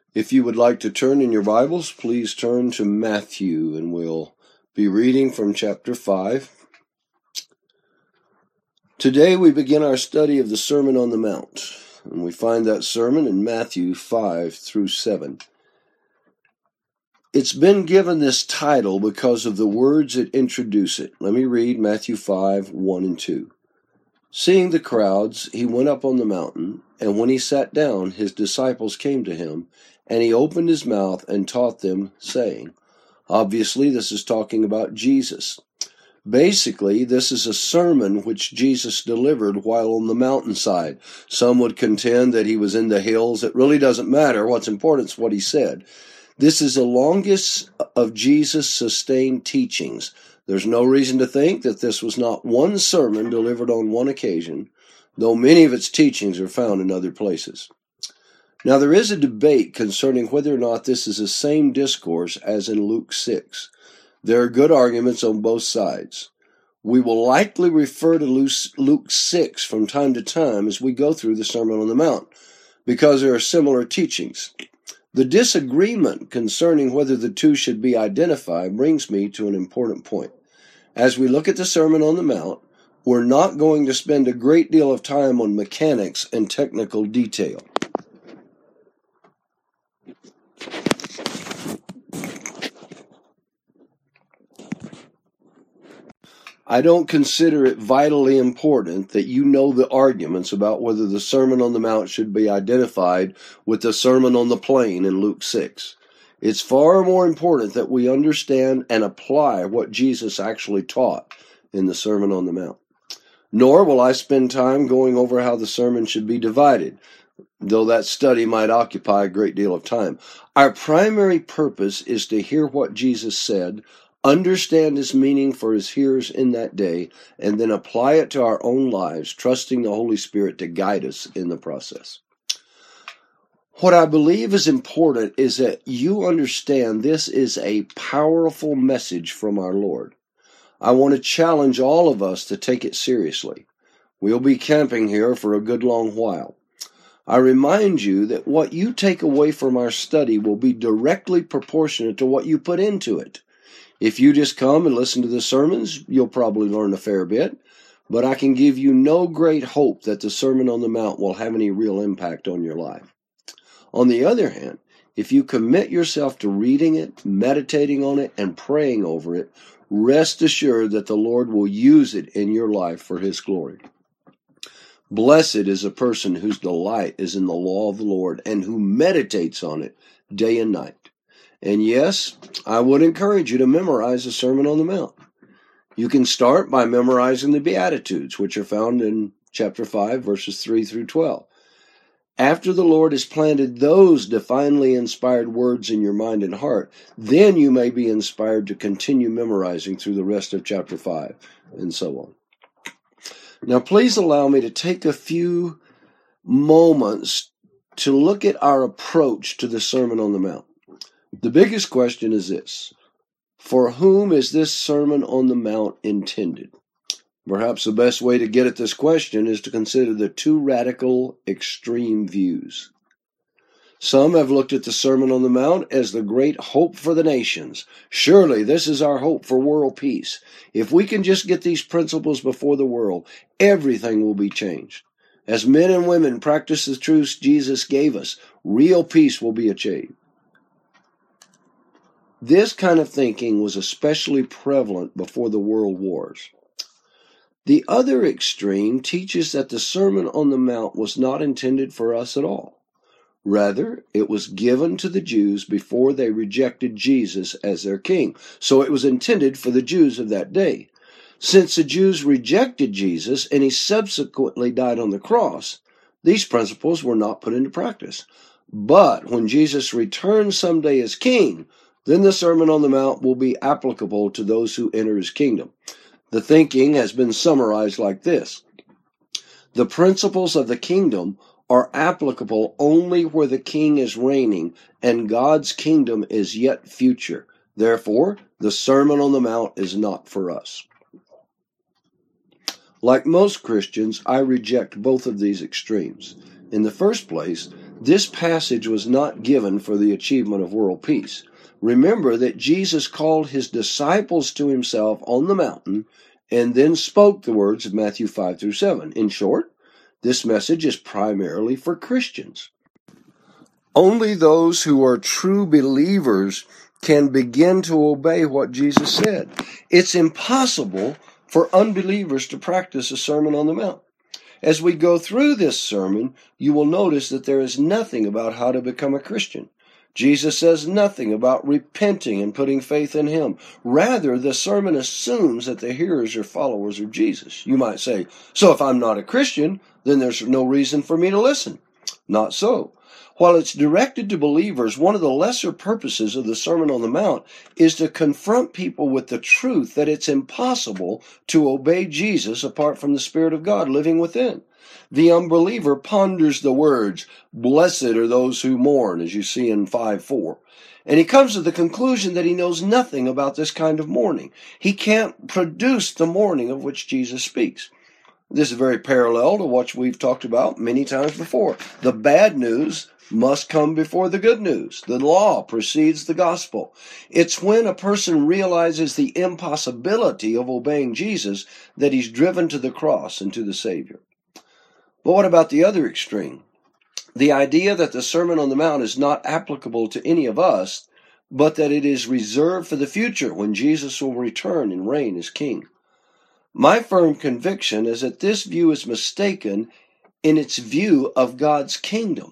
If you would like to turn in your Bibles, please turn to Matthew, and we'll be reading from chapter 5. Today we begin our study of the Sermon on the Mount, and we find that sermon in Matthew 5 through 7. It's been given this title because of the words that introduce it. Let me read Matthew 5, 1 and 2. Seeing the crowds, he went up on the mountain, and when he sat down, his disciples came to him, and he opened his mouth and taught them, saying, obviously this is talking about Jesus. Basically, this is a sermon which Jesus delivered while on the mountainside. Some would contend that he was in the hills. It really doesn't matter. What's important is what he said. This is the longest of Jesus' sustained teachings. There's no reason to think that this was not one sermon delivered on one occasion, though many of its teachings are found in other places. Now, there is a debate concerning whether or not this is the same discourse as in Luke 6. There are good arguments on both sides. We will likely refer to Luke 6 from time to time as we go through the Sermon on the Mount, because there are similar teachings. The disagreement concerning whether the two should be identified brings me to an important point. As we look at the Sermon on the Mount, we're not going to spend a great deal of time on mechanics and technical detail. I don't consider it vitally important that you know the arguments about whether the Sermon on the Mount should be identified with the Sermon on the Plain in Luke 6. It's far more important that we understand and apply what Jesus actually taught in the Sermon on the Mount. Nor will I spend time going over how the sermon should be divided, though that study might occupy a great deal of time. Our primary purpose is to hear what Jesus said, understand his meaning for his hearers in that day, and then apply it to our own lives, trusting the Holy Spirit to guide us in the process. What I believe is important is that you understand this is a powerful message from our Lord. I want to challenge all of us to take it seriously. We'll be camping here for a good long while. I remind you that what you take away from our study will be directly proportionate to what you put into it. If you just come and listen to the sermons, you'll probably learn a fair bit, but I can give you no great hope that the Sermon on the Mount will have any real impact on your life. On the other hand, if you commit yourself to reading it, meditating on it, and praying over it, rest assured that the Lord will use it in your life for his glory. Blessed is a person whose delight is in the law of the Lord and who meditates on it day and night. And yes, I would encourage you to memorize the Sermon on the Mount. You can start by memorizing the Beatitudes, which are found in chapter 5, verses 3 through 12. After the Lord has planted those divinely inspired words in your mind and heart, then you may be inspired to continue memorizing through the rest of chapter 5, and so on. Now, please allow me to take a few moments to look at our approach to the Sermon on the Mount. The biggest question is this: for whom is this Sermon on the Mount intended? Perhaps the best way to get at this question is to consider the two radical extreme views. Some have looked at the Sermon on the Mount as the great hope for the nations. Surely this is our hope for world peace. If we can just get these principles before the world, everything will be changed. As men and women practice the truths Jesus gave us, real peace will be achieved. This kind of thinking was especially prevalent before the world wars. The other extreme teaches that the Sermon on the Mount was not intended for us at all. Rather, it was given to the Jews before they rejected Jesus as their king. So it was intended for the Jews of that day. Since the Jews rejected Jesus and he subsequently died on the cross, these principles were not put into practice. But when Jesus returns someday as king, then the Sermon on the Mount will be applicable to those who enter his kingdom. The thinking has been summarized like this: the principles of the kingdom are applicable only where the king is reigning and God's kingdom is yet future. Therefore, the Sermon on the Mount is not for us. Like most Christians, I reject both of these extremes. In the first place, This passage was not given for the achievement of world peace. Remember that Jesus called his disciples to himself on the mountain and then spoke the words of Matthew 5 through 7. In short, this message is primarily for Christians. Only those who are true believers can begin to obey what Jesus said. It's impossible for unbelievers to practice a Sermon on the Mount. As we go through this sermon, you will notice that there is nothing about how to become a Christian. Jesus says nothing about repenting and putting faith in him. Rather, the sermon assumes that the hearers are followers of Jesus. You might say, so if I'm not a Christian, then there's no reason for me to listen. Not so. While it's directed to believers, one of the lesser purposes of the Sermon on the Mount is to confront people with the truth that it's impossible to obey Jesus apart from the Spirit of God living within. The unbeliever ponders the words, "Blessed are those who mourn," as you see in 5:4. And he comes to the conclusion that he knows nothing about this kind of mourning. He can't produce the mourning of which Jesus speaks. This is very parallel to what we've talked about many times before. The bad news must come before the good news. The law precedes the gospel. It's when a person realizes the impossibility of obeying Jesus that he's driven to the cross and to the Savior. But what about the other extreme? The idea that the Sermon on the Mount is not applicable to any of us, but that it is reserved for the future when Jesus will return and reign as king. My firm conviction is that this view is mistaken in its view of God's kingdom.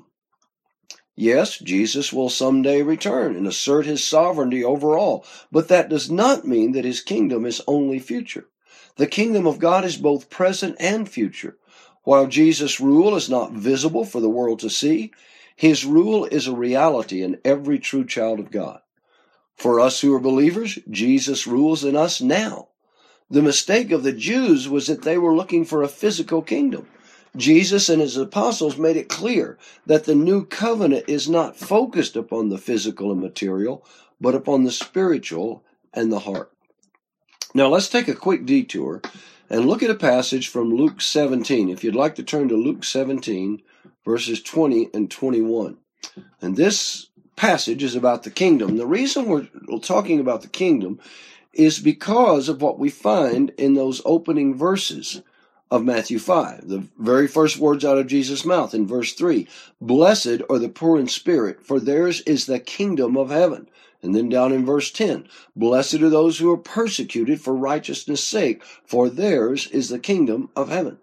Yes, Jesus will someday return and assert his sovereignty over all, but that does not mean that his kingdom is only future. The kingdom of God is both present and future. While Jesus' rule is not visible for the world to see, his rule is a reality in every true child of God. For us who are believers, Jesus rules in us now. The mistake of the Jews was that they were looking for a physical kingdom. Jesus and his apostles made it clear that the new covenant is not focused upon the physical and material, but upon the spiritual and the heart. Now let's take a quick detour and look at a passage from Luke 17. If you'd like to turn to Luke 17, verses 20 and 21. And this passage is about the kingdom. The reason we're talking about the kingdom is because of what we find in those opening verses of Matthew 5. The very first words out of Jesus' mouth in verse 3. Blessed are the poor in spirit, for theirs is the kingdom of heaven. And then down in verse 10. Blessed are those who are persecuted for righteousness' sake, for theirs is the kingdom of heaven.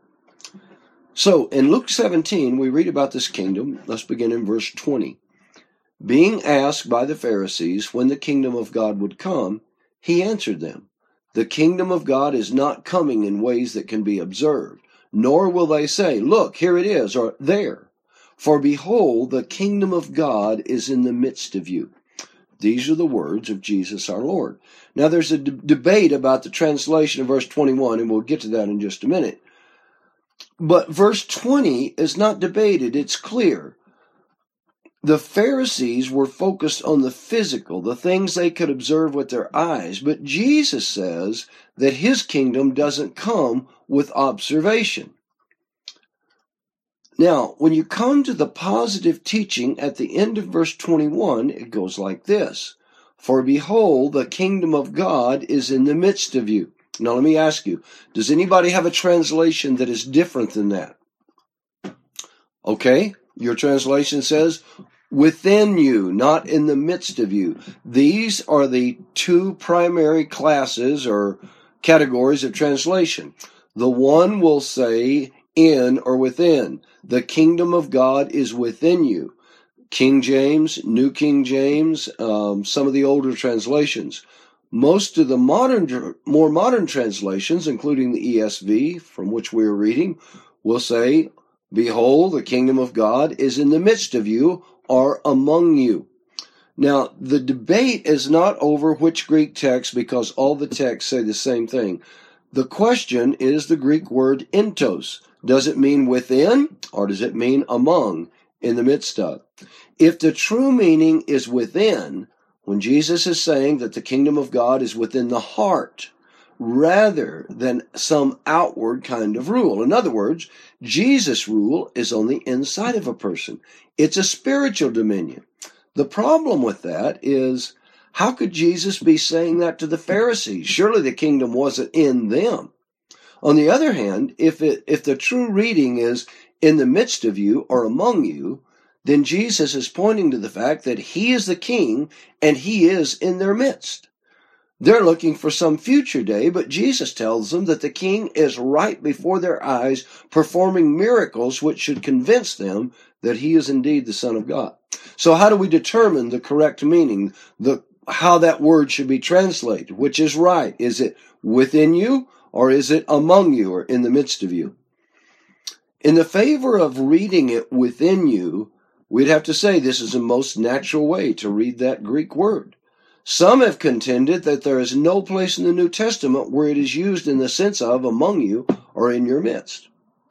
So in Luke 17, we read about this kingdom. Let's begin in verse 20. Being asked by the Pharisees when the kingdom of God would come, he answered them, the kingdom of God is not coming in ways that can be observed, nor will they say, look, here it is, or there. For behold, the kingdom of God is in the midst of you. These are the words of Jesus our Lord. Now there's a debate about the translation of verse 21, and we'll get to that in just a minute. But verse 20 is not debated, it's clear. The Pharisees were focused on the physical, the things they could observe with their eyes. But Jesus says that his kingdom doesn't come with observation. Now, when you come to the positive teaching at the end of verse 21, it goes like this. For behold, the kingdom of God is in the midst of you. Now let me ask you, does anybody have a translation that is different than that? Okay, your translation says, within you, not in the midst of you. These are the two primary classes or categories of translation. The one will say in or within. The kingdom of God is within you. King James, New King James, some of the older translations. Most of the more modern translations, including the ESV, from which we are reading, will say, behold, the kingdom of God is in the midst of you, or among you. Now, the debate is not over which Greek text, because all the texts say the same thing. The question is the Greek word entos. Does it mean within, or does it mean among, in the midst of? If the true meaning is within, when Jesus is saying that the kingdom of God is within the heart, rather than some outward kind of rule. In other words, Jesus' rule is on the inside of a person. It's a spiritual dominion. The problem with that is, how could Jesus be saying that to the Pharisees? Surely the kingdom wasn't in them. On the other hand, if the true reading is in the midst of you or among you, then Jesus is pointing to the fact that he is the king and he is in their midst. They're looking for some future day, but Jesus tells them that the king is right before their eyes, performing miracles which should convince them that he is indeed the Son of God. So how do we determine the correct meaning, how that word should be translated? Which is right? Is it within you, or is it among you, or in the midst of you? In the favor of reading it within you, we'd have to say this is the most natural way to read that Greek word. Some have contended that there is no place in the New Testament where it is used in the sense of among you or in your midst.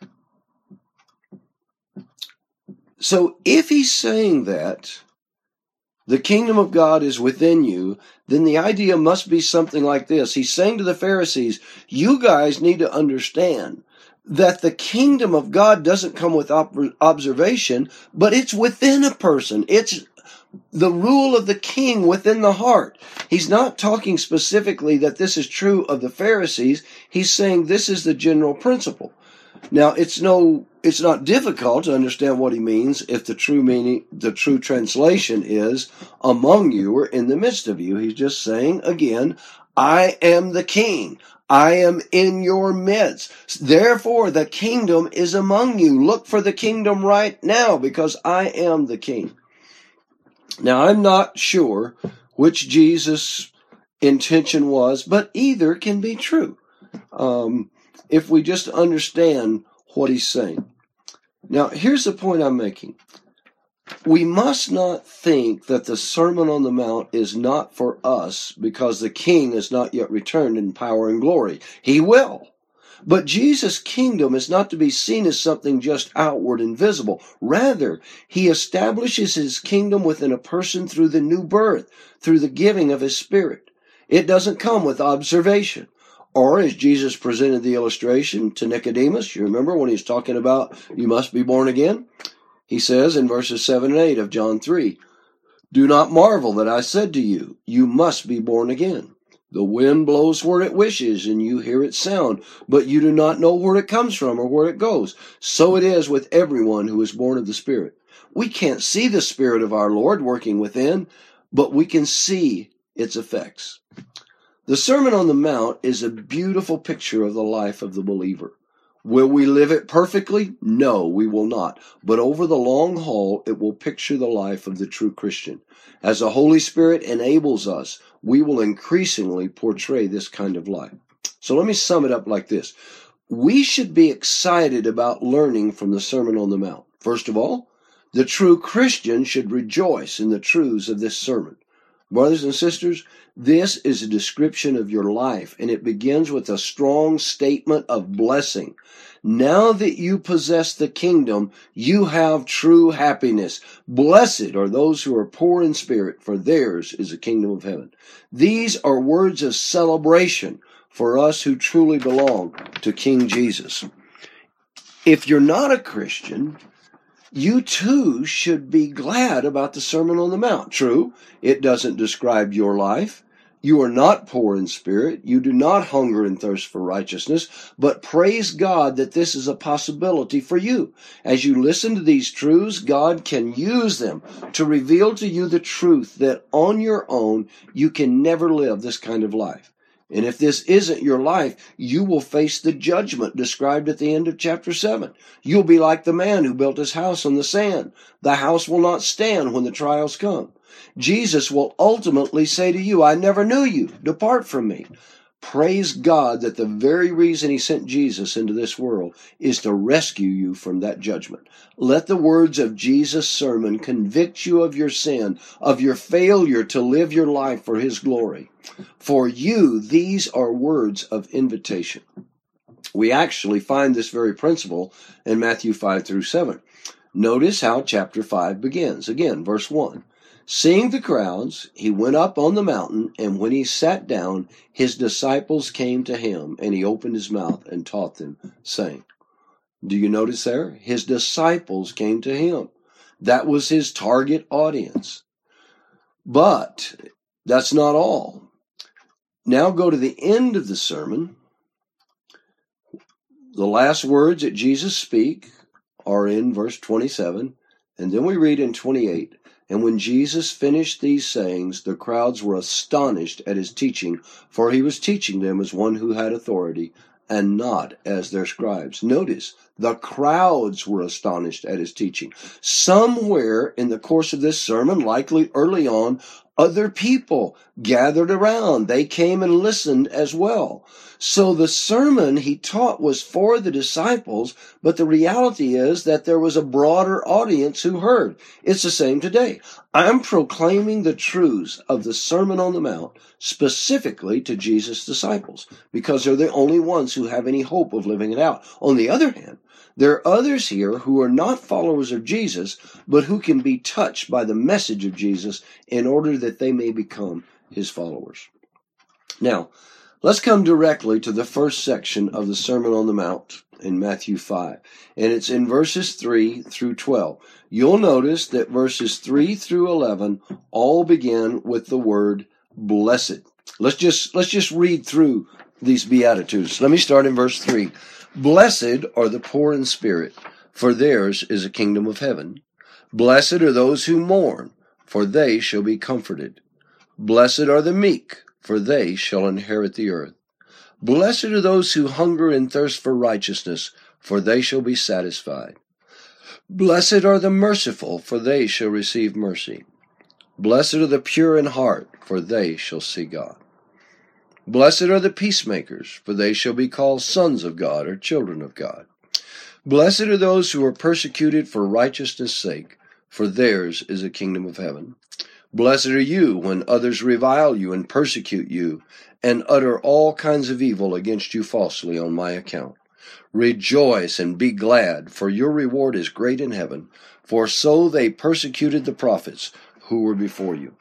So if he's saying that the kingdom of God is within you, then the idea must be something like this. He's saying to the Pharisees, you guys need to understand that the kingdom of God doesn't come with observation, but it's within a person. It's the rule of the king within the heart. He's not talking specifically that this is true of the Pharisees. He's saying this is the general principle. Now, it's not difficult to understand what he means if the true translation is among you or in the midst of you. He's just saying, again, I am the king. I am in your midst. Therefore, the kingdom is among you. Look for the kingdom right now because I am the king. Now, I'm not sure which Jesus' intention was, but either can be true if we just understand what he's saying. Now, here's the point I'm making. We must not think that the Sermon on the Mount is not for us because the King is not yet returned in power and glory. He will. But Jesus' kingdom is not to be seen as something just outward and visible. Rather, he establishes his kingdom within a person through the new birth, through the giving of his Spirit. It doesn't come with observation. Or, as Jesus presented the illustration to Nicodemus, you remember when he's talking about you must be born again? He says in verses 7 and 8 of John 3, do not marvel that I said to you, you must be born again. The wind blows where it wishes, and you hear its sound, but you do not know where it comes from or where it goes. So it is with everyone who is born of the Spirit. We can't see the Spirit of our Lord working within, but we can see its effects. The Sermon on the Mount is a beautiful picture of the life of the believer. Will we live it perfectly? No, we will not. But over the long haul, it will picture the life of the true Christian. As the Holy Spirit enables us, we will increasingly portray this kind of life. So let me sum it up like this. We should be excited about learning from the Sermon on the Mount. First of all, the true Christian should rejoice in the truths of this sermon. Brothers and sisters, this is a description of your life, and it begins with a strong statement of blessing. Now that you possess the kingdom, you have true happiness. Blessed are those who are poor in spirit, for theirs is the kingdom of heaven. These are words of celebration for us who truly belong to King Jesus. If you're not a Christian, you too should be glad about the Sermon on the Mount. True, it doesn't describe your life. You are not poor in spirit. You do not hunger and thirst for righteousness, but praise God that this is a possibility for you. As you listen to these truths, God can use them to reveal to you the truth that on your own you can never live this kind of life. And if this isn't your life, you will face the judgment described at the end of chapter 7. You'll be like the man who built his house on the sand. The house will not stand when the trials come. Jesus will ultimately say to you, I never knew you. Depart from me. Praise God that the very reason he sent Jesus into this world is to rescue you from that judgment. Let the words of Jesus' sermon convict you of your sin, of your failure to live your life for his glory. For you, these are words of invitation. We actually find this very principle in Matthew 5 through 7. Notice how chapter 5 begins. Again, verse 1. Seeing the crowds, he went up on the mountain, and when he sat down, his disciples came to him, and he opened his mouth and taught them, saying, do you notice there? His disciples came to him. That was his target audience. But that's not all. Now go to the end of the sermon. The last words that Jesus speak are in verse 27, and then we read in 28, and when Jesus finished these sayings, the crowds were astonished at his teaching, for he was teaching them as one who had authority, and not as their scribes. Notice, the crowds were astonished at his teaching. Somewhere in the course of this sermon, likely early on, other people gathered around. They came and listened as well. So the sermon he taught was for the disciples, but the reality is that there was a broader audience who heard. It's the same today. I'm proclaiming the truths of the Sermon on the Mount specifically to Jesus' disciples, because they're the only ones who have any hope of living it out. On the other hand, there are others here who are not followers of Jesus, but who can be touched by the message of Jesus in order that they may become his followers. Now, let's come directly to the first section of the Sermon on the Mount in Matthew 5, and it's in verses 3 through 12. You'll notice that verses 3 through 11 all begin with the word blessed. Let's just read through these Beatitudes. Let me start in verse 3. Blessed are the poor in spirit, for theirs is the kingdom of heaven. Blessed are those who mourn, for they shall be comforted. Blessed are the meek, for they shall inherit the earth. Blessed are those who hunger and thirst for righteousness, for they shall be satisfied. Blessed are the merciful, for they shall receive mercy. Blessed are the pure in heart, for they shall see God. Blessed are the peacemakers, for they shall be called sons of God or children of God. Blessed are those who are persecuted for righteousness' sake, for theirs is the kingdom of heaven. Blessed are you when others revile you and persecute you, and utter all kinds of evil against you falsely on my account. Rejoice and be glad, for your reward is great in heaven, for so they persecuted the prophets who were before you.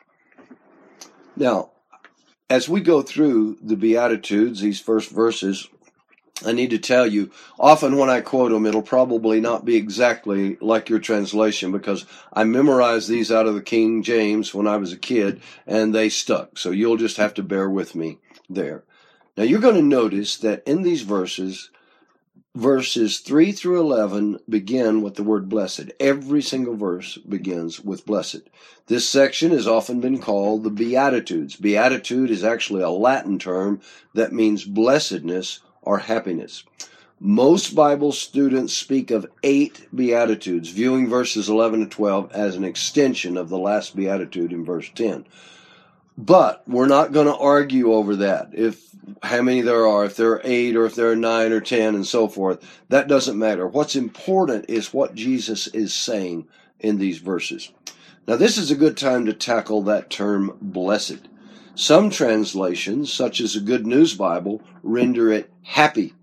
Now, as we go through the Beatitudes, these first verses, I need to tell you, often when I quote them, it'll probably not be exactly like your translation, because I memorized these out of the King James when I was a kid, and they stuck. So you'll just have to bear with me there. Now you're going to notice that in these verses 3 through 11 begin with the word blessed. Every single verse begins with blessed. This section has often been called the Beatitudes. Beatitude is actually a Latin term that means blessedness or happiness. Most Bible students speak of 8 Beatitudes, viewing verses 11 to 12 as an extension of the last Beatitude in verse 10. But we're not going to argue over that, how many there are, if there are 8 or if there are 9 or 10 and so forth. That doesn't matter. What's important is what Jesus is saying in these verses. Now, this is a good time to tackle that term blessed. Some translations, such as the Good News Bible, render it happy.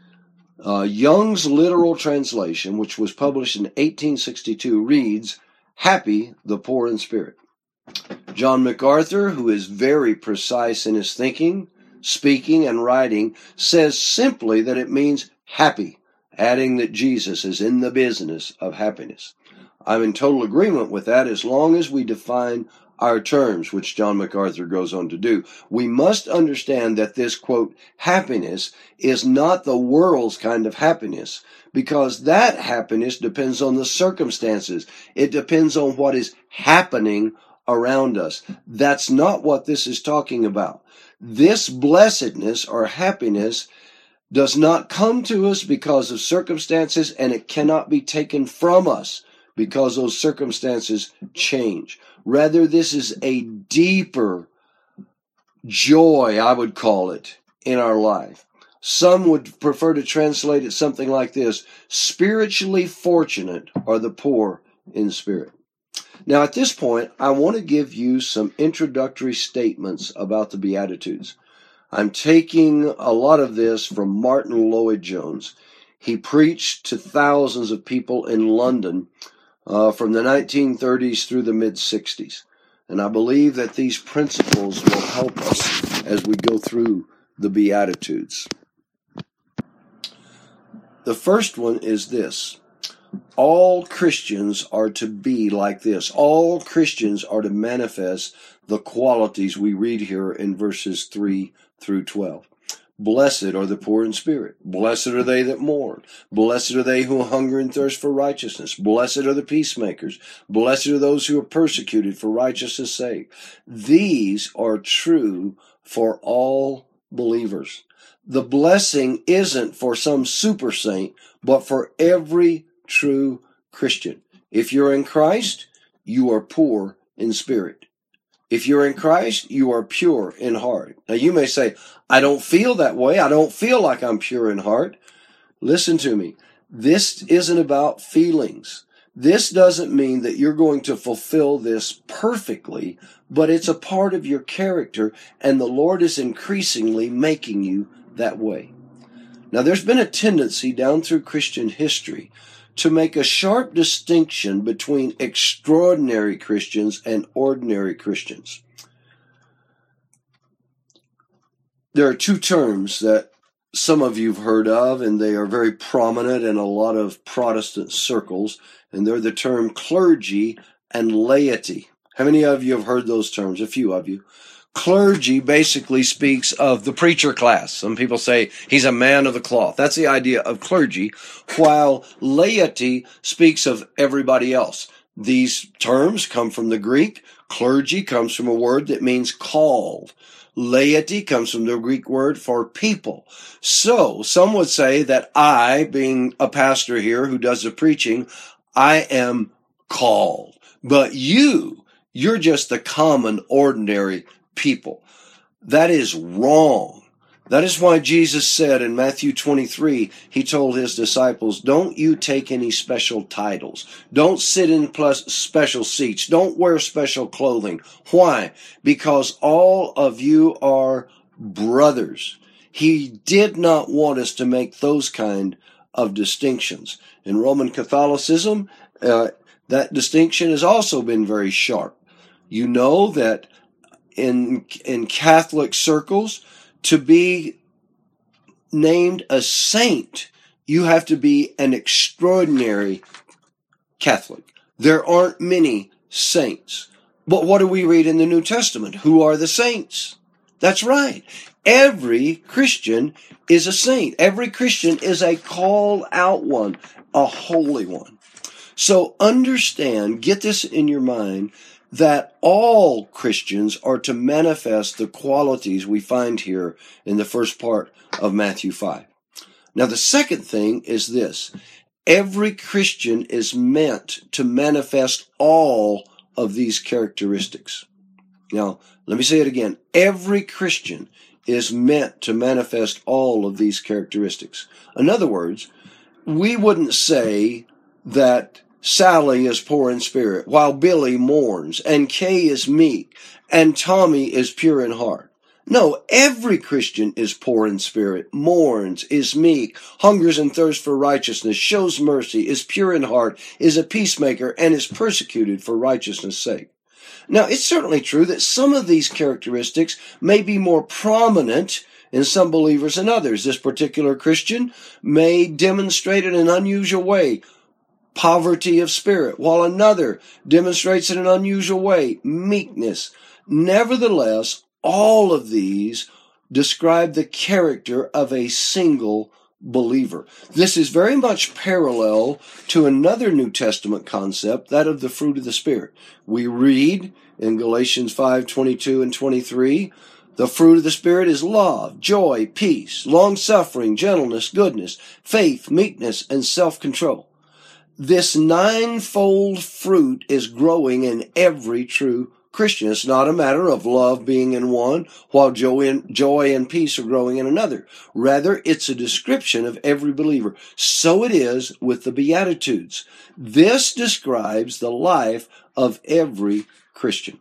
Young's literal translation, which was published in 1862, reads, happy the poor in spirit. John MacArthur, who is very precise in his thinking, speaking, and writing, says simply that it means happy, adding that Jesus is in the business of happiness. I'm in total agreement with that as long as we define our terms, which John MacArthur goes on to do. We must understand that this, quote, happiness is not the world's kind of happiness, because that happiness depends on the circumstances. It depends on what is happening around us. That's not what this is talking about. This blessedness or happiness does not come to us because of circumstances, and it cannot be taken from us because those circumstances change. Rather, this is a deeper joy, I would call it, in our life. Some would prefer to translate it something like this: spiritually fortunate are the poor in spirit. Now, at this point, I want to give you some introductory statements about the Beatitudes. I'm taking a lot of this from Martin Lloyd-Jones. He preached to thousands of people in London from the 1930s through the mid-60s. And I believe that these principles will help us as we go through the Beatitudes. The first one is this. All Christians are to be like this. All Christians are to manifest the qualities we read here in verses 3 through 12. Blessed are the poor in spirit. Blessed are they that mourn. Blessed are they who hunger and thirst for righteousness. Blessed are the peacemakers. Blessed are those who are persecuted for righteousness' sake. These are true for all believers. The blessing isn't for some super saint, but for every true Christian. If you're in Christ, you are poor in spirit. If you're in Christ, you are pure in heart. Now you may say, I don't feel that way. I don't feel like I'm pure in heart. Listen to me. This isn't about feelings. This doesn't mean that you're going to fulfill this perfectly, but it's a part of your character, and the Lord is increasingly making you that way. Now there's been a tendency down through Christian history to make a sharp distinction between extraordinary Christians and ordinary Christians. There are two terms that some of you have heard of, and they are very prominent in a lot of Protestant circles, and they're the term clergy and laity. How many of you have heard those terms? A few of you. Clergy basically speaks of the preacher class. Some people say he's a man of the cloth. That's the idea of clergy, while laity speaks of everybody else. These terms come from the Greek. Clergy comes from a word that means called. Laity comes from the Greek word for people. So some would say that I, being a pastor here who does the preaching, I am called. But you're just the common, ordinary people. That is wrong. That is why Jesus said in Matthew 23, he told his disciples, don't you take any special titles. Don't sit in special seats. Don't wear special clothing. Why? Because all of you are brothers. He did not want us to make those kind of distinctions. In Roman Catholicism, that distinction has also been very sharp. You know that in Catholic circles, to be named a saint, you have to be an extraordinary Catholic. There aren't many saints. But what do we read in the New Testament? Who are the saints? That's right. Every Christian is a saint. Every Christian is a called out one, a holy one. So understand, get this in your mind, that all Christians are to manifest the qualities we find here in the first part of Matthew 5. Now, the second thing is this. Every Christian is meant to manifest all of these characteristics. Now, let me say it again. Every Christian is meant to manifest all of these characteristics. In other words, we wouldn't say that Sally is poor in spirit, while Billy mourns, and Kay is meek, and Tommy is pure in heart. No, every Christian is poor in spirit, mourns, is meek, hungers and thirsts for righteousness, shows mercy, is pure in heart, is a peacemaker, and is persecuted for righteousness' sake. Now, it's certainly true that some of these characteristics may be more prominent in some believers than others. This particular Christian may demonstrate in an unusual way poverty of spirit, while another demonstrates in an unusual way meekness. Nevertheless, all of these describe the character of a single believer. This is very much parallel to another New Testament concept, that of the fruit of the Spirit. We read in Galatians 5:22 and 23, the fruit of the Spirit is love, joy, peace, long-suffering, gentleness, goodness, faith, meekness, and self-control. This ninefold fruit is growing in every true Christian. It's not a matter of love being in one, while joy and peace are growing in another. Rather, it's a description of every believer. So it is with the Beatitudes. This describes the life of every Christian.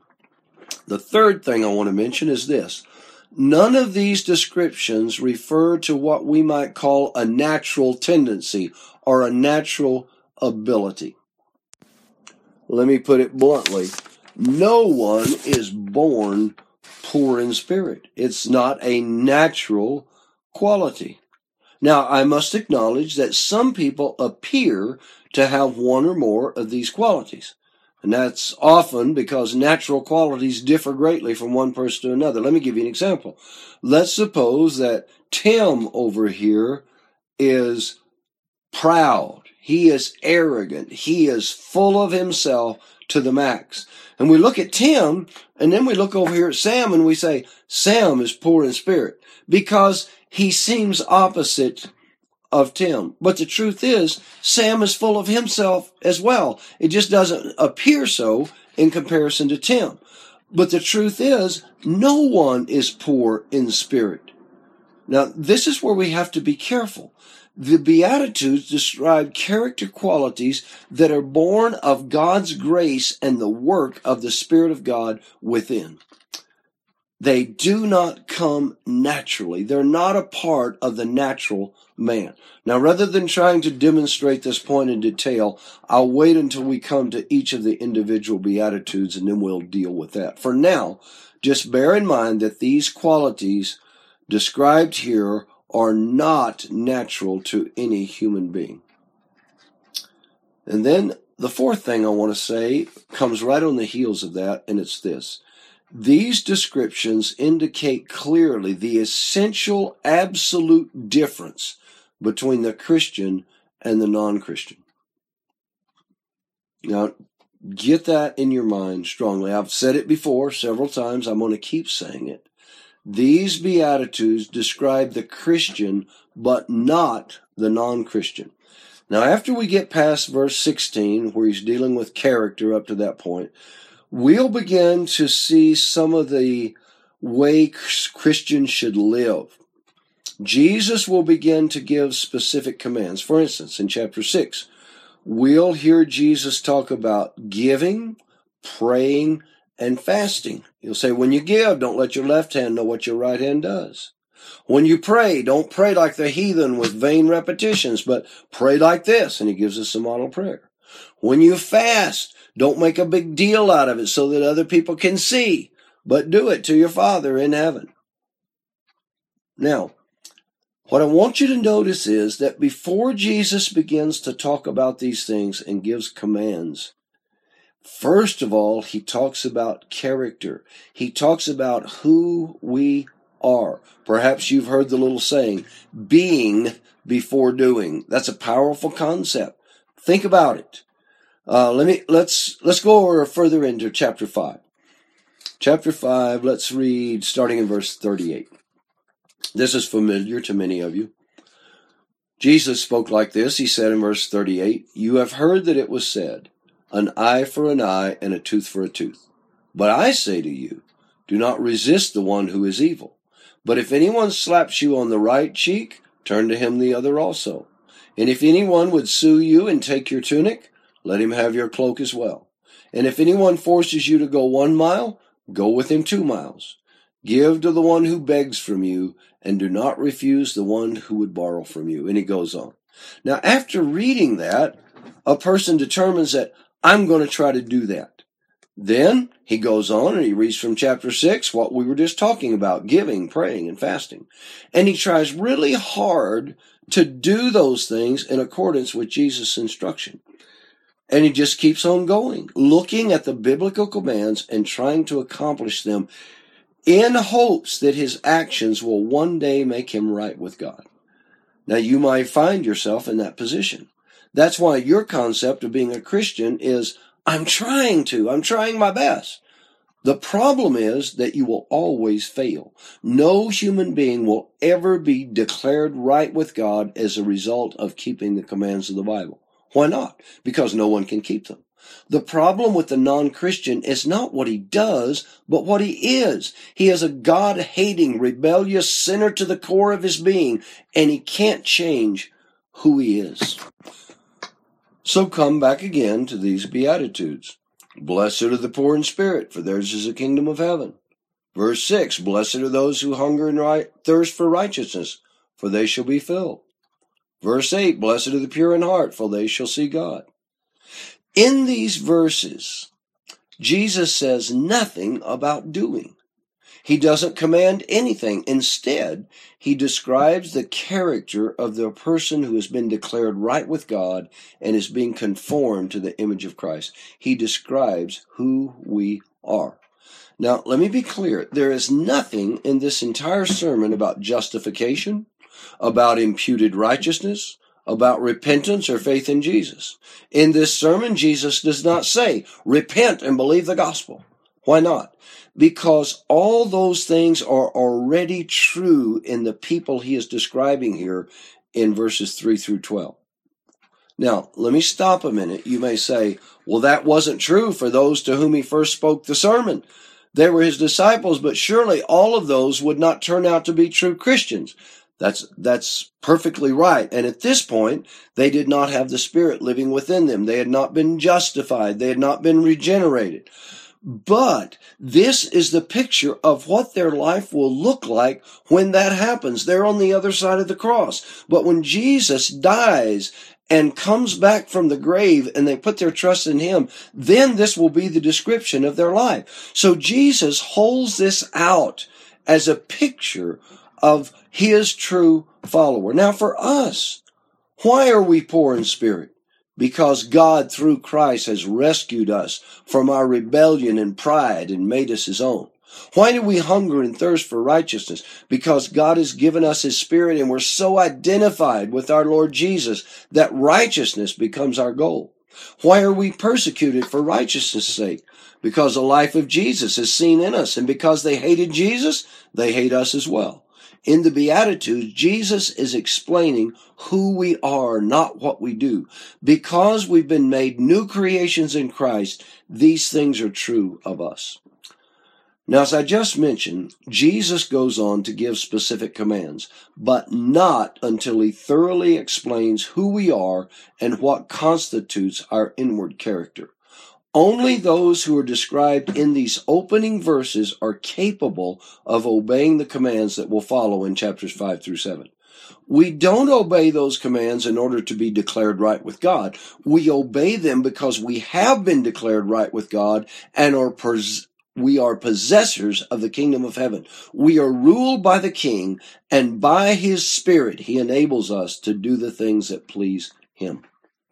The third thing I want to mention is this. None of these descriptions refer to what we might call a natural tendency or a natural ability. Let me put it bluntly. No one is born poor in spirit. It's not a natural quality. Now, I must acknowledge that some people appear to have one or more of these qualities. And that's often because natural qualities differ greatly from one person to another. Let me give you an example. Let's suppose that Tim over here is proud. He is arrogant. He is full of himself to the max. And we look at Tim, and then we look over here at Sam, and we say, Sam is poor in spirit, because he seems opposite of Tim. But the truth is, Sam is full of himself as well. It just doesn't appear so in comparison to Tim. But the truth is, no one is poor in spirit. Now, this is where we have to be careful. The Beatitudes describe character qualities that are born of God's grace and the work of the Spirit of God within. They do not come naturally. They're not a part of the natural man. Now, rather than trying to demonstrate this point in detail, I'll wait until we come to each of the individual Beatitudes, and then we'll deal with that. For now, just bear in mind that these qualities described here are not natural to any human being. And then the fourth thing I want to say comes right on the heels of that, and it's this. These descriptions indicate clearly the essential, absolute difference between the Christian and the non-Christian. Now, get that in your mind strongly. I've said it before several times. I'm going to keep saying it. These Beatitudes describe the Christian, but not the non-Christian. Now, after we get past verse 16, where he's dealing with character up to that point, we'll begin to see some of the way Christians should live. Jesus will begin to give specific commands. For instance, in chapter 6, we'll hear Jesus talk about giving, praying, and fasting. He'll say, when you give, don't let your left hand know what your right hand does. When you pray, don't pray like the heathen with vain repetitions, but pray like this. And he gives us a model prayer. When you fast, don't make a big deal out of it so that other people can see, but do it to your Father in heaven. Now, what I want you to notice is that before Jesus begins to talk about these things and gives commands, first of all, he talks about character. He talks about who we are. Perhaps you've heard the little saying, being before doing. That's a powerful concept. Think about it. Let's go over further into chapter 5. Chapter 5, let's read starting in verse 38. This is familiar to many of you. Jesus spoke like this. He said in verse 38, you have heard that it was said, an eye for an eye and a tooth for a tooth. But I say to you, do not resist the one who is evil. But if anyone slaps you on the right cheek, turn to him the other also. And if anyone would sue you and take your tunic, let him have your cloak as well. And if anyone forces you to go 1 mile, go with him 2 miles. Give to the one who begs from you, and do not refuse the one who would borrow from you. And he goes on. Now, after reading that, a person determines that I'm going to try to do that. Then he goes on and he reads from chapter 6, what we were just talking about, giving, praying, and fasting. And he tries really hard to do those things in accordance with Jesus' instruction. And he just keeps on going, looking at the biblical commands and trying to accomplish them in hopes that his actions will one day make him right with God. Now, you might find yourself in that position. That's why your concept of being a Christian is, I'm trying my best. The problem is that you will always fail. No human being will ever be declared right with God as a result of keeping the commands of the Bible. Why not? Because no one can keep them. The problem with the non-Christian is not what he does, but what he is. He is a God-hating, rebellious sinner to the core of his being, and he can't change who he is. So come back again to these Beatitudes. Blessed are the poor in spirit, for theirs is the kingdom of heaven. Verse 6, blessed are those who hunger and thirst for righteousness, for they shall be filled. Verse 8, blessed are the pure in heart, for they shall see God. In these verses, Jesus says nothing about doing. He doesn't command anything. Instead, he describes the character of the person who has been declared right with God and is being conformed to the image of Christ. He describes who we are. Now, let me be clear. There is nothing in this entire sermon about justification, about imputed righteousness, about repentance or faith in Jesus. In this sermon, Jesus does not say, repent and believe the gospel. Why not? Because all those things are already true in the people he is describing here in verses 3 through 12. Now, let me stop a minute. You may say, well, that wasn't true for those to whom he first spoke the sermon. They were his disciples, but surely all of those would not turn out to be true Christians. That's perfectly right. And at this point, they did not have the Spirit living within them. They had not been justified. They had not been regenerated. But this is the picture of what their life will look like when that happens. They're on the other side of the cross. But when Jesus dies and comes back from the grave and they put their trust in him, then this will be the description of their life. So Jesus holds this out as a picture of his true follower. Now for us, why are we poor in spirit? Because God, through Christ, has rescued us from our rebellion and pride and made us his own. Why do we hunger and thirst for righteousness? Because God has given us his Spirit and we're so identified with our Lord Jesus that righteousness becomes our goal. Why are we persecuted for righteousness' sake? Because the life of Jesus is seen in us, and because they hated Jesus, they hate us as well. In the Beatitudes, Jesus is explaining who we are, not what we do. Because we've been made new creations in Christ, these things are true of us. Now, as I just mentioned, Jesus goes on to give specific commands, but not until he thoroughly explains who we are and what constitutes our inward character. Only those who are described in these opening verses are capable of obeying the commands that will follow in chapters 5 through 7. We don't obey those commands in order to be declared right with God. We obey them because we have been declared right with God and we are possessors of the kingdom of heaven. We are ruled by the King, and by his Spirit, he enables us to do the things that please him.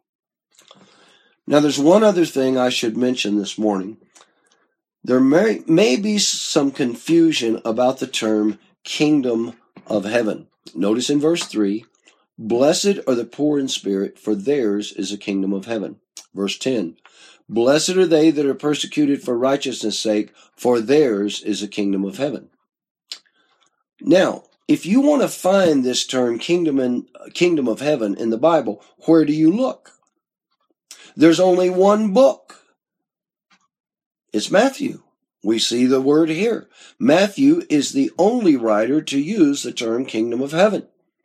Now, there's one other thing I should mention this morning. There may be some confusion about the term kingdom of heaven. Notice in verse 3, blessed are the poor in spirit, for theirs is the kingdom of heaven. Verse 10, blessed are they that are persecuted for righteousness' sake, for theirs is the kingdom of heaven. Now, if you want to find this term kingdom of heaven in the Bible, where do you look? There's only one book. It's Matthew. We see the word here. Matthew is the only writer to use the term kingdom of heaven.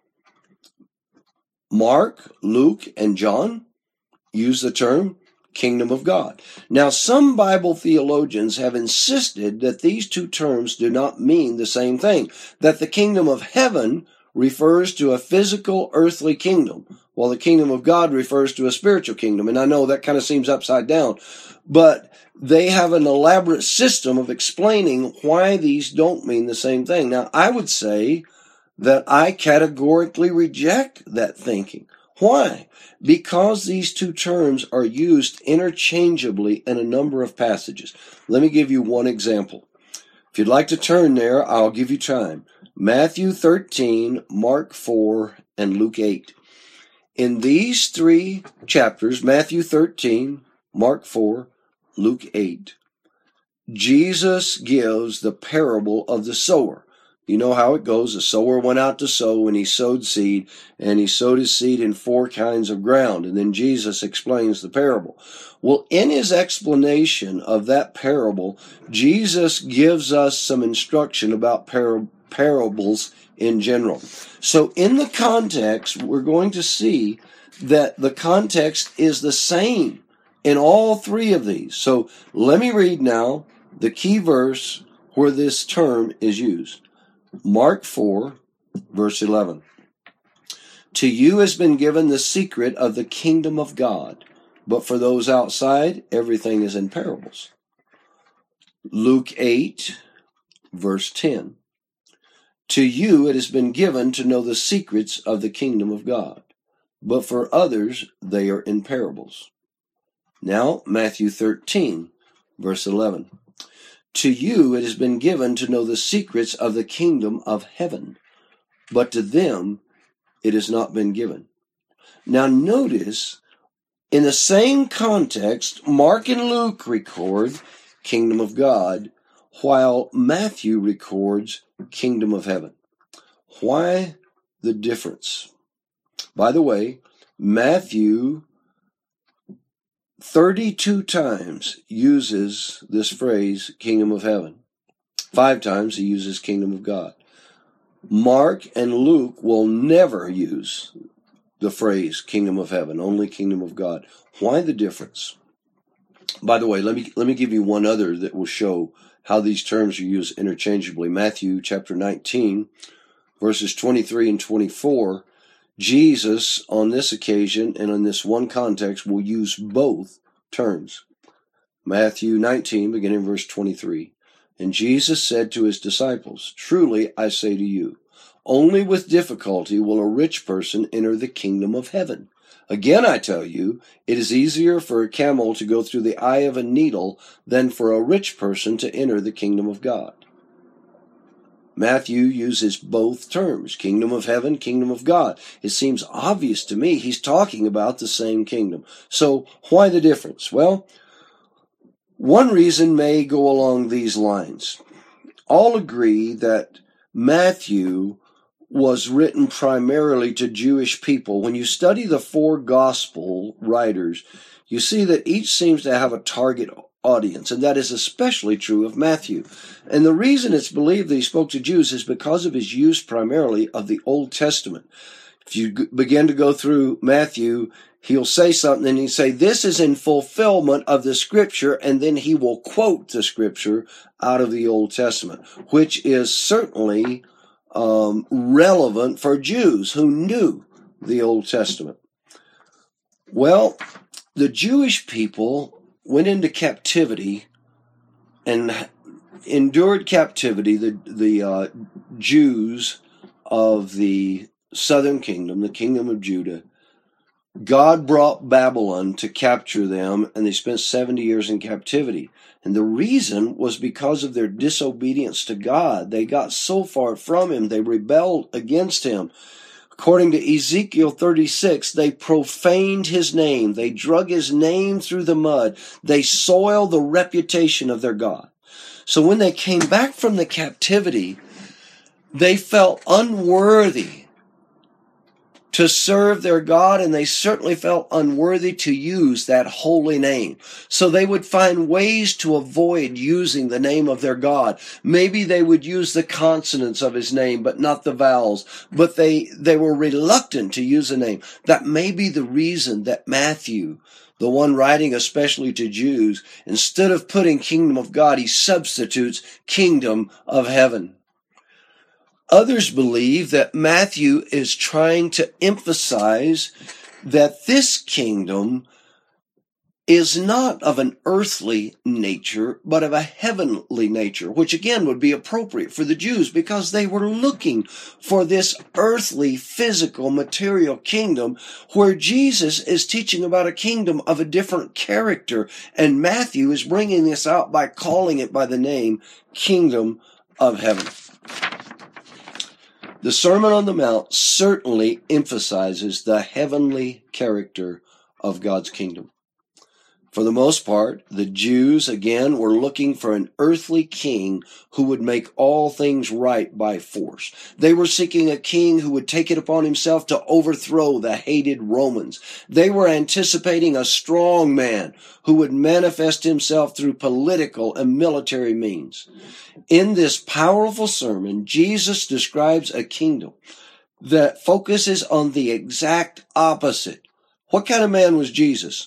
Mark, Luke, and John use the term kingdom of God. Now, some Bible theologians have insisted that these two terms do not mean the same thing, that the kingdom of heaven refers to a physical earthly kingdom, while the kingdom of God refers to a spiritual kingdom. And I know that kind of seems upside down, but they have an elaborate system of explaining why these don't mean the same thing. Now, I would say that I categorically reject that thinking. Why? Because these two terms are used interchangeably in a number of passages. Let me give you one example. If you'd like to turn there, I'll give you time. Matthew 13, Mark 4, and Luke 8. In these three chapters, Matthew 13, Mark 4, Luke 8, Jesus gives the parable of the sower. You know how it goes. The sower went out to sow, and he sowed seed, and he sowed his seed in 4 kinds of ground. And then Jesus explains the parable. Well, in his explanation of that parable, Jesus gives us some instruction about parables in general. So in the context, we're going to see that the context is the same in all three of these. So let me read now the key verse where this term is used. Mark 4, verse 11. To you has been given the secret of the kingdom of God, but for those outside, everything is in parables. Luke 8, verse 10. To you it has been given to know the secrets of the kingdom of God, but for others they are in parables. Now, Matthew 13, verse 11. To you it has been given to know the secrets of the kingdom of heaven, but to them it has not been given. Now notice, in the same context, Mark and Luke record kingdom of God, while Matthew records kingdom of heaven. Why the difference? By the way, Matthew 32 times uses this phrase, kingdom of heaven. 5 times he uses kingdom of God. Mark and Luke will never use the phrase kingdom of heaven, only kingdom of God. Why the difference? By the way, let me give you one other that will show how these terms are used interchangeably. Matthew chapter 19, verses 23 and 24. Jesus, on this occasion and in this one context, will use both terms. Matthew 19, beginning in verse 23. And Jesus said to his disciples, truly I say to you, only with difficulty will a rich person enter the kingdom of heaven. Again, I tell you, it is easier for a camel to go through the eye of a needle than for a rich person to enter the kingdom of God. Matthew uses both terms, kingdom of heaven, kingdom of God. It seems obvious to me he's talking about the same kingdom. So why the difference? Well, one reason may go along these lines. All agree that Matthew was written primarily to Jewish people. When you study the 4 gospel writers, you see that each seems to have a target audience, and that is especially true of Matthew. And the reason it's believed that he spoke to Jews is because of his use primarily of the Old Testament. If you begin to go through Matthew, he'll say something and he'll say, this is in fulfillment of the scripture, and then he will quote the scripture out of the Old Testament, which is certainly relevant for Jews who knew the Old Testament. Well, the Jewish people went into captivity and endured captivity. The Jews of the southern kingdom, the kingdom of Judah, God brought Babylon to capture them, and they spent 70 years in captivity. And the reason was because of their disobedience to God. They got so far from him, they rebelled against him. According to Ezekiel 36, they profaned his name. They drug his name through the mud. They soiled the reputation of their God. So when they came back from the captivity, they felt unworthy to serve their God, and they certainly felt unworthy to use that holy name. So they would find ways to avoid using the name of their God. Maybe they would use the consonants of his name, but not the vowels. But they were reluctant to use a name. That may be the reason that Matthew, the one writing especially to Jews, instead of putting kingdom of God, he substitutes kingdom of heaven. Others believe that Matthew is trying to emphasize that this kingdom is not of an earthly nature, but of a heavenly nature, which again would be appropriate for the Jews because they were looking for this earthly, physical, material kingdom, where Jesus is teaching about a kingdom of a different character, and Matthew is bringing this out by calling it by the name Kingdom of Heaven. The Sermon on the Mount certainly emphasizes the heavenly character of God's kingdom. For the most part, the Jews, again, were looking for an earthly king who would make all things right by force. They were seeking a king who would take it upon himself to overthrow the hated Romans. They were anticipating a strong man who would manifest himself through political and military means. In this powerful sermon, Jesus describes a kingdom that focuses on the exact opposite. What kind of man was Jesus?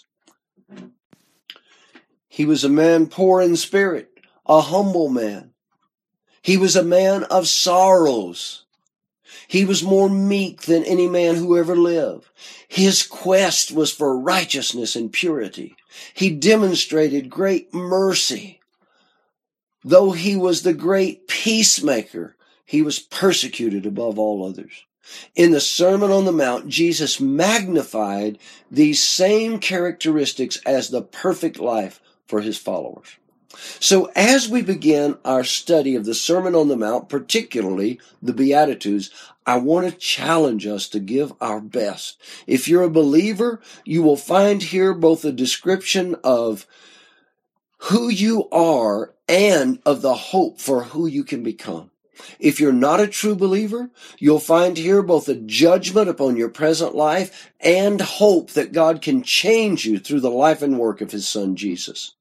He was a man poor in spirit, a humble man. He was a man of sorrows. He was more meek than any man who ever lived. His quest was for righteousness and purity. He demonstrated great mercy. Though he was the great peacemaker, he was persecuted above all others. In the Sermon on the Mount, Jesus magnified these same characteristics as the perfect life for his followers. So as we begin our study of the Sermon on the Mount, particularly the Beatitudes, I want to challenge us to give our best. If you're a believer, you will find here both a description of who you are and of the hope for who you can become. If you're not a true believer, you'll find here both a judgment upon your present life and hope that God can change you through the life and work of his Son, Jesus.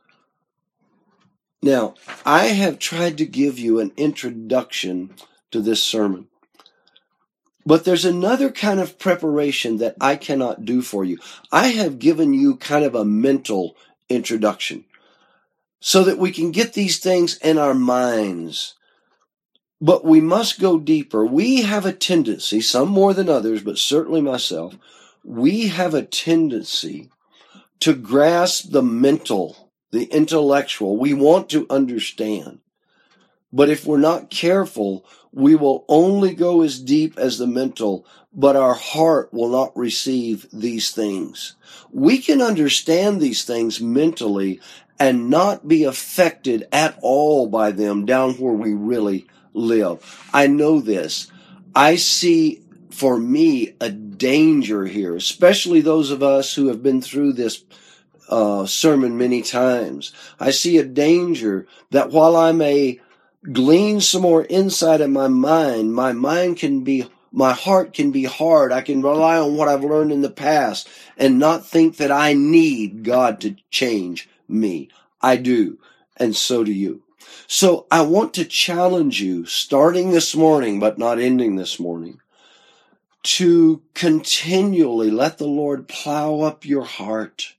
Now, I have tried to give you an introduction to this sermon, but there's another kind of preparation that I cannot do for you. I have given you kind of a mental introduction so that we can get these things in our minds. But we must go deeper. We have a tendency, some more than others, but certainly myself, we have a tendency to grasp the mental, the intellectual. We want to understand. But if we're not careful, we will only go as deep as the mental, but our heart will not receive these things. We can understand these things mentally and not be affected at all by them down where we really live. I know this. I see, for me, a danger here, especially those of us who have been through this sermon many times. I see a danger that while I may glean some more insight in my heart can be hard. I can rely on what I've learned in the past and not think that I need God to change me. I do, and so do you. So I want to challenge you, starting this morning, but not ending this morning, to continually let the Lord plow up your heart.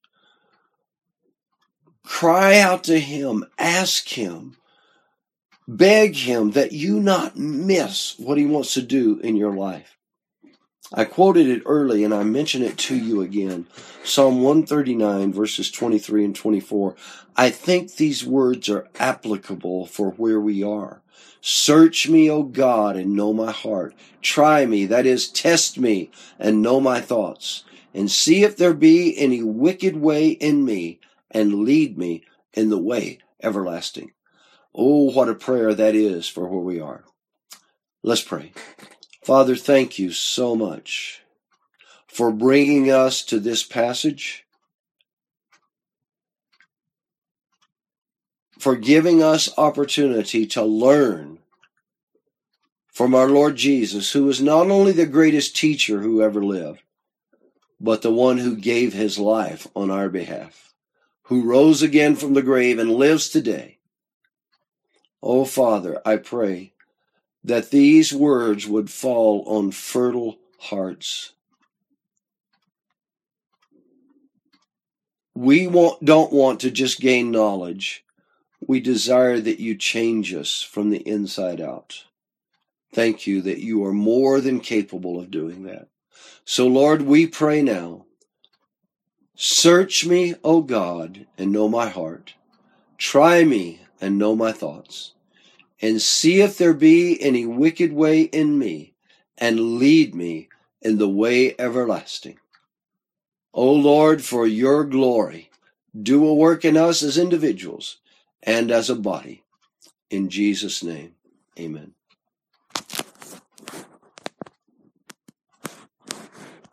Cry out to him, ask him, beg him that you not miss what he wants to do in your life. I quoted it early and I mention it to you again. Psalm 139 verses 23 and 24. I think these words are applicable for where we are. Search me, O God, and know my heart. Try me, that is, test me, and know my thoughts. And see if there be any wicked way in me, and lead me in the way everlasting. Oh, what a prayer that is for where we are. Let's pray. Father, thank you so much for bringing us to this passage, for giving us opportunity to learn from our Lord Jesus, who is not only the greatest teacher who ever lived, but the one who gave his life on our behalf, who rose again from the grave and lives today. Oh, Father, I pray that these words would fall on fertile hearts. We don't want to just gain knowledge. We desire that you change us from the inside out. Thank you that you are more than capable of doing that. So, Lord, we pray now. Search me, O God, and know my heart. Try me and know my thoughts. And see if there be any wicked way in me, and lead me in the way everlasting. O Lord, for your glory, do a work in us as individuals and as a body. In Jesus' name, amen.